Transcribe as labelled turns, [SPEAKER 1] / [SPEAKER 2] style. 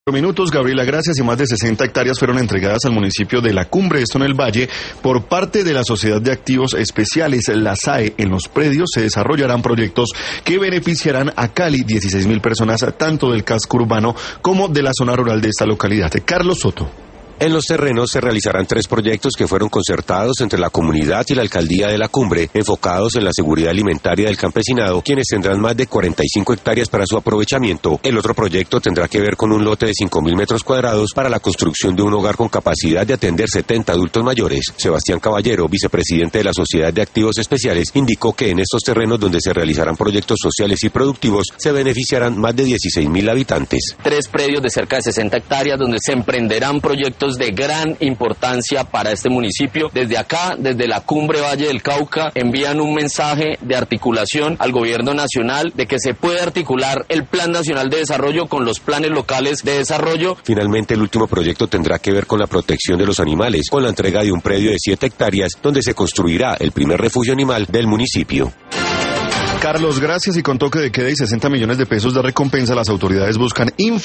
[SPEAKER 1] Minutos, Gabriela, gracias. Y más de 60 hectáreas fueron entregadas al municipio de La Cumbre, esto en el Valle, por parte de la Sociedad de Activos Especiales, la SAE. En los predios se desarrollarán proyectos que beneficiarán a Cali, 16.000 personas, tanto del casco urbano como de la zona rural de esta localidad. Carlos Soto.
[SPEAKER 2] En los terrenos se realizarán 3 proyectos que fueron concertados entre la comunidad y la alcaldía de La Cumbre, enfocados en la seguridad alimentaria del campesinado, quienes tendrán más de 45 hectáreas para su aprovechamiento. El otro proyecto tendrá que ver con un lote de 5.000 metros cuadrados para la construcción de un hogar con capacidad de atender 70 adultos mayores. Sebastián Caballero, vicepresidente de la Sociedad de Activos Especiales, indicó que en estos terrenos donde se realizarán proyectos sociales y productivos se beneficiarán más de 16.000 habitantes.
[SPEAKER 3] 3 predios de cerca de 60 hectáreas donde se emprenderán proyectos de gran importancia para este municipio. Desde acá, desde La Cumbre Valle del Cauca, envían un mensaje de articulación al gobierno nacional de que se puede articular el Plan Nacional de Desarrollo con los planes locales de desarrollo.
[SPEAKER 2] Finalmente, el último proyecto tendrá que ver con la protección de los animales, con la entrega de un predio de 7 hectáreas donde se construirá el primer refugio animal del municipio.
[SPEAKER 1] Carlos, gracias. Y con toque de queda y 60 millones de pesos de recompensa, las autoridades buscan